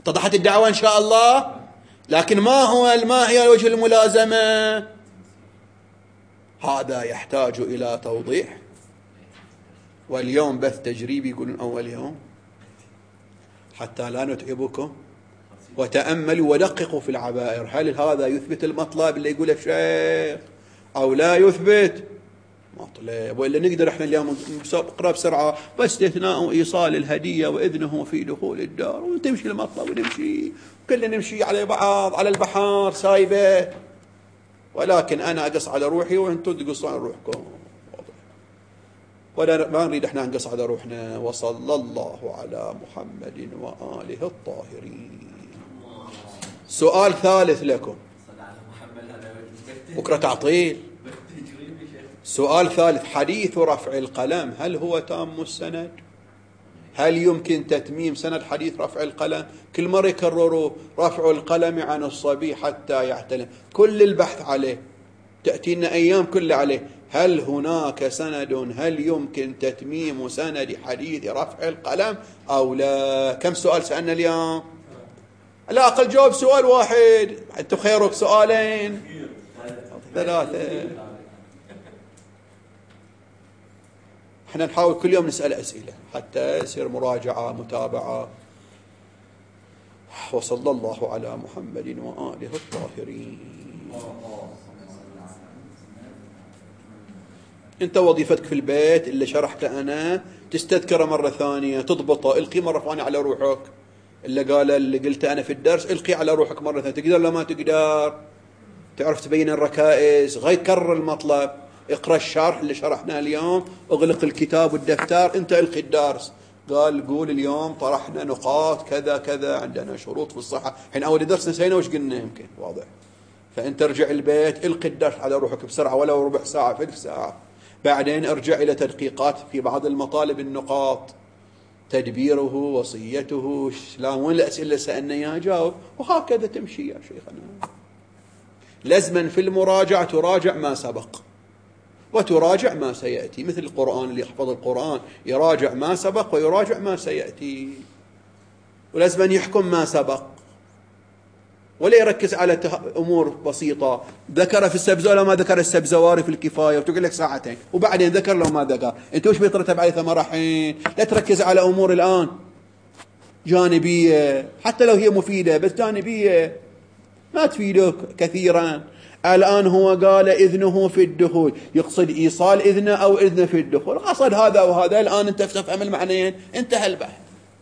اتضحت الدعوة إن شاء الله. لكن ما هي وجه الملازمة؟ هذا يحتاج إلى توضيح. واليوم بث تجريبي يقولون أول يوم حتى لا نتعبكم، وتأملوا ودققوا في العبائر، هل هذا يثبت المطلب اللي يقوله الشيخ أو لا يثبت مطلب؟ وإلا نقدر احنا اليوم نقرأ بسرعة باستثناء إيصال الهدية وإذنه في دخول الدار، وتمشي المطلب ونمشي كلنا نمشي على بعض على البحر سايبة. ولكن أنا أقص على روحي وأنتم تقصوا على روحكم، ولا ما نريد احنا نقص على روحنا. وصلى الله على محمد وآله الطاهرين. سؤال ثالث لكم، بكرة تعطيل. سؤال ثالث، حديث رفع القلم هل هو تام السند؟ هل يمكن تتميم سند حديث رفع القلم؟ كل مرة يكرروا رفع القلم عن الصبي حتى يحتلم، كل البحث عليه، تأتينا أيام كلها عليه. هل هناك سند؟ هل يمكن تتميم سند حديث رفع القلم أو لا؟ كم سؤال سألنا اليوم؟ لا أقل جواب سؤال واحد، أنتم خيرك سؤالين ثلاثة. احنا نحاول كل يوم نسأل أسئلة حتى يصير مراجعة متابعة. وصلى الله على محمد وآله الطاهرين. انت وظيفتك في البيت اللي شرحته انا تستذكره مرة ثانية، تضبطه، القي مرة ثانية على روحك. اللي قلته انا في الدرس القي على روحك مرة ثانية. تقدر ولا ما تقدر؟ تعرف تبين الركائز، غير كرر المطلب. اقرأ الشرح اللي شرحناه اليوم، اغلق الكتاب والدفتر، انت القي الدرس. قول اليوم طرحنا نقاط كذا كذا، عندنا شروط في الصحة. حين اول درس نسينا وش قلنا، يمكن واضح. فانت ارجع البيت القي الدرس على روحك بسرعة، ولو ربع ساعة ثلث ساعة. بعدين ارجع إلى تدقيقات في بعض المطالب، النقاط، تدبيره، وصيته، وين الأسئلة اللي سألنا إياها جاوب. وهكذا تمشي يا شيخنا. لازما في المراجعة تراجع ما سبق وتراجع ما سيأتي، مثل القرآن اللي يحفظ القرآن يراجع ما سبق ويراجع ما سيأتي، ولازما يحكم ما سبق ولا يركز على أمور بسيطة. ذكر في السبزة ولا ما ذكر السبزواري في الكفاية وتقول لك ساعتين، وبعدين ذكر لو ما ذكر. انت وش بيترتب عليه ثمرة حين؟ لا تركز على أمور الآن جانبية، حتى لو هي مفيدة بس جانبية ما تفيدك كثيرا. الآن هو قال إذنه في الدخول، يقصد إيصال إذنه أو إذنه في الدخول، قصد هذا وهذا. الآن أنت تفهم المعنيين، انتهى البحث.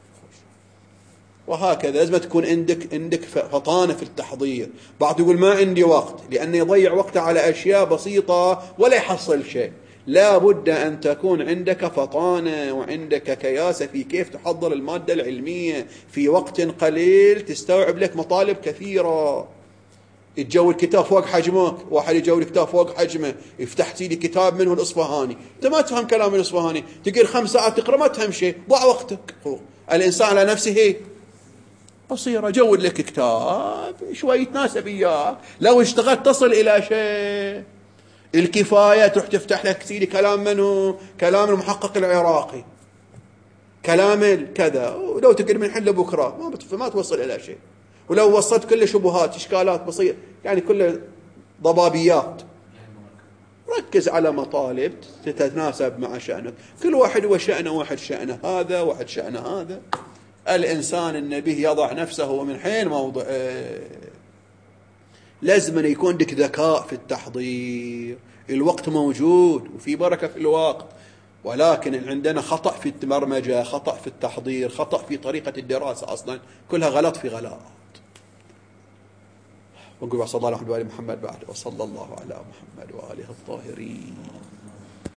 وهكذا لازم تكون عندك فطانة في التحضير. بعض يقول ما عندي وقت، لأنه يضيع وقته على أشياء بسيطة ولا يحصل شيء. لا بد أن تكون عندك فطانة وعندك كياسة في كيف تحضر المادة العلمية في وقت قليل، تستوعب لك مطالب كثيرة. يتجول كتاب فوق حجمك، واحد يجول كتاب فوق حجمه، يفتح سيدي كتاب منه الإصفهاني، انت ما تفهم كلام الإصفهاني، تقرأ 5 ساعات تقرأ ما تفهم شيء، ضاع وقتك. الإنسان على نفسه بصيرة. جود لك كتاب شوي يتناسب إياك، لو اشتغلت تصل إلى شيء. الكفاية تروح تفتح لك سيدي كلام منه، كلام المحقق العراقي، كلام كذا، ولو تقدر من حل بكرة ما توصل إلى شيء. ولو وصلت كل شبهات إشكالات بسيطة، يعني كل ضبابيات. ركز على مطالب تتناسب مع شأنك. كل واحد وشأنه، واحد شأنه هذا، واحد شأنه هذا. الإنسان النبي يضع نفسه من حين موضعه. لازم يكون عندك ذكاء في التحضير. الوقت موجود وفي بركة في الوقت، ولكن عندنا خطأ في البرمجة، خطأ في التحضير، خطأ في طريقة الدراسة، أصلا كلها غلط في غلط. ونقول صلى الله عليه وسلم محمد بعد، وصلى الله على محمد وآله الطاهرين.